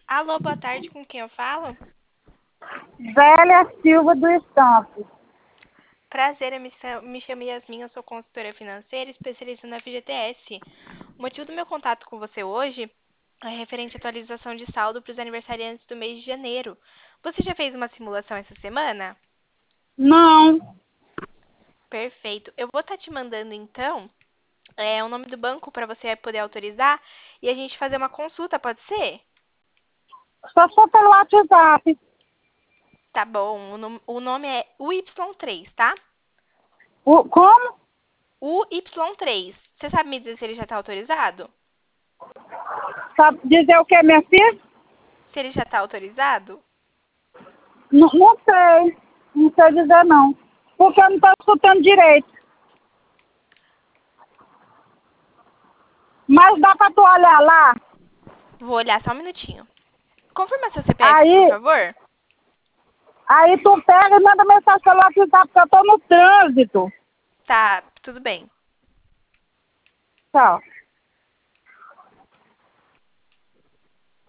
Alô, boa tarde, com quem eu falo? Zélia Silva do Estampo. Prazer, me chamo Yasmin, eu sou consultora financeira, especialista na FGTS. O motivo do meu contato com você hoje é referente à atualização de saldo para os aniversariantes do mês de janeiro. Você já fez uma simulação essa semana? Não, Perfeito. Eu vou estar te mandando, então, o nome do banco para você poder autorizar e a gente fazer uma consulta, pode ser? só pelo WhatsApp. Tá bom, o nome é UY3, tá? Como? UY3. Você sabe me dizer se ele já está autorizado? Sabe dizer o que, minha filha? Se ele já está autorizado? Não sei. Não sei dizer não. Porque eu não estou escutando direito. Mas dá para tu olhar lá? Vou olhar só um minutinho. Confirma seu CPF, por Aí, favor. aí tu pega e manda mensagem pelo WhatsApp, porque eu estou no trânsito. Tá, tudo bem. Tchau.